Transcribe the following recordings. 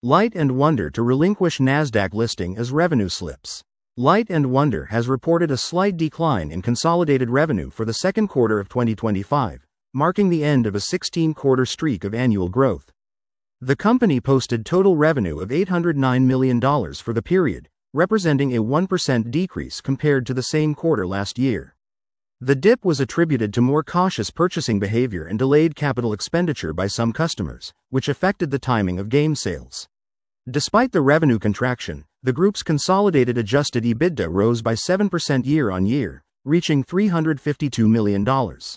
Light & Wonder to relinquish Nasdaq listing as revenue slips. Light & Wonder has reported a slight decline in consolidated revenue for the second quarter of 2025, marking the end of a 16-quarter streak of annual growth. The company posted total revenue of $809 million for the period, representing a 1% decrease compared to the same quarter last year. The dip was attributed to more cautious purchasing behavior and delayed capital expenditure by some customers, which affected the timing of game sales. Despite the revenue contraction, the group's consolidated adjusted EBITDA rose by 7% year-on-year, reaching $352 million.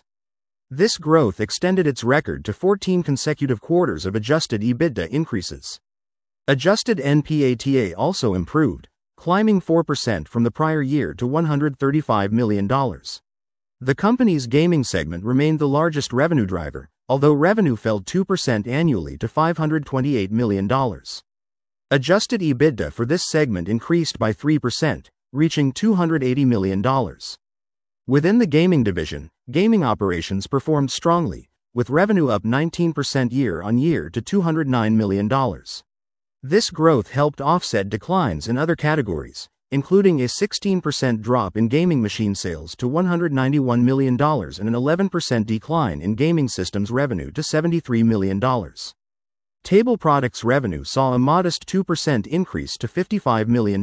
This growth extended its record to 14 consecutive quarters of adjusted EBITDA increases. Adjusted NPATA also improved, climbing 4% from the prior year to $135 million. The company's gaming segment remained the largest revenue driver, although revenue fell 2% annually to $528 million. Adjusted EBITDA for this segment increased by 3%, reaching $280 million. Within the gaming division, gaming operations performed strongly, with revenue up 19% year-on-year to $209 million. This growth helped offset declines in other categories, including a 16% drop in gaming machine sales to $191 million and an 11% decline in gaming systems revenue to $73 million. Table products revenue saw a modest 2% increase to $55 million.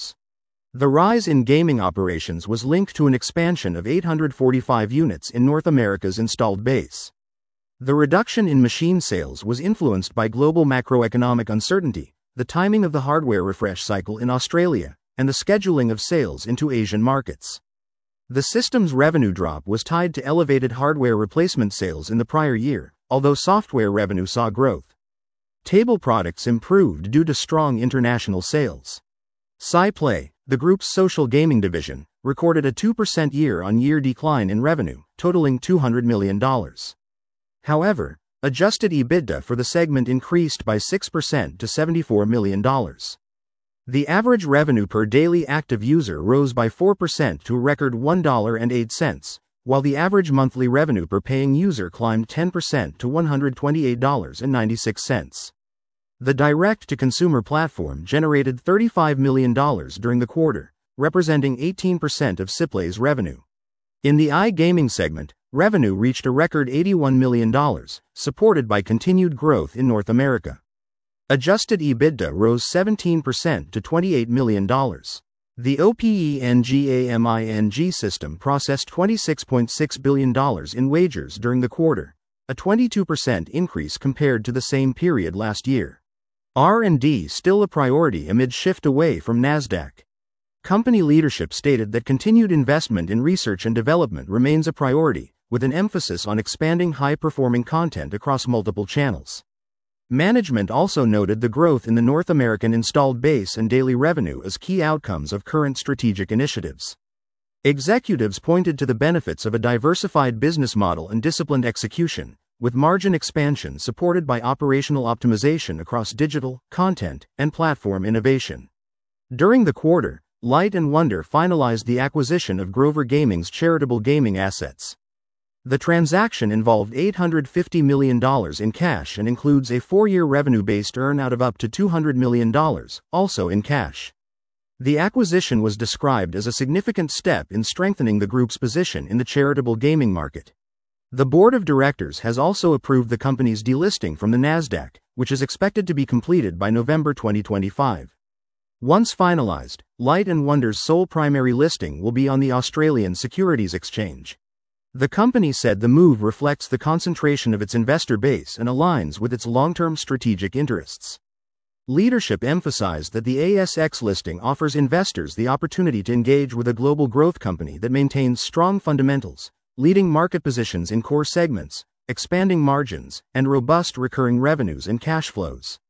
The rise in gaming operations was linked to an expansion of 845 units in North America's installed base. The reduction in machine sales was influenced by global macroeconomic uncertainty, the timing of the hardware refresh cycle in Australia, and the scheduling of sales into Asian markets. The system's revenue drop was tied to elevated hardware replacement sales in the prior year, although software revenue saw growth. Table products improved due to strong international sales. SciPlay, the group's social gaming division, recorded a 2% year-on-year decline in revenue, totaling $200 million. However, adjusted EBITDA for the segment increased by 6% to $74 million. The average revenue per daily active user rose by 4% to a record $1.08, while the average monthly revenue per paying user climbed 10% to $128.96. The direct-to-consumer platform generated $35 million during the quarter, representing 18% of SciPlay's revenue. In the iGaming segment, revenue reached a record $81 million, supported by continued growth in North America. Adjusted EBITDA rose 17% to $28 million. The OPENGAMING system processed $26.6 billion in wagers during the quarter, a 22% increase compared to the same period last year. R&D still a priority amid shift away from Nasdaq. Company leadership stated that continued investment in research and development remains a priority, with an emphasis on expanding high-performing content across multiple channels. Management also noted the growth in the North American installed base and daily revenue as key outcomes of current strategic initiatives. Executives pointed to the benefits of a diversified business model and disciplined execution, with margin expansion supported by operational optimization across digital, content, and platform innovation. During the quarter, Light & Wonder finalized the acquisition of Grover Gaming's charitable gaming assets. The transaction involved $850 million in cash and includes a 4-year revenue-based earn-out of up to $200 million, also in cash. The acquisition was described as a significant step in strengthening the group's position in the charitable gaming market. The board of directors has also approved the company's delisting from the Nasdaq, which is expected to be completed by November 2025. Once finalized, Light & Wonder's sole primary listing will be on the Australian Securities Exchange. The company said the move reflects the concentration of its investor base and aligns with its long-term strategic interests. Leadership emphasized that the ASX listing offers investors the opportunity to engage with a global growth company that maintains strong fundamentals, leading market positions in core segments, expanding margins, and robust recurring revenues and cash flows.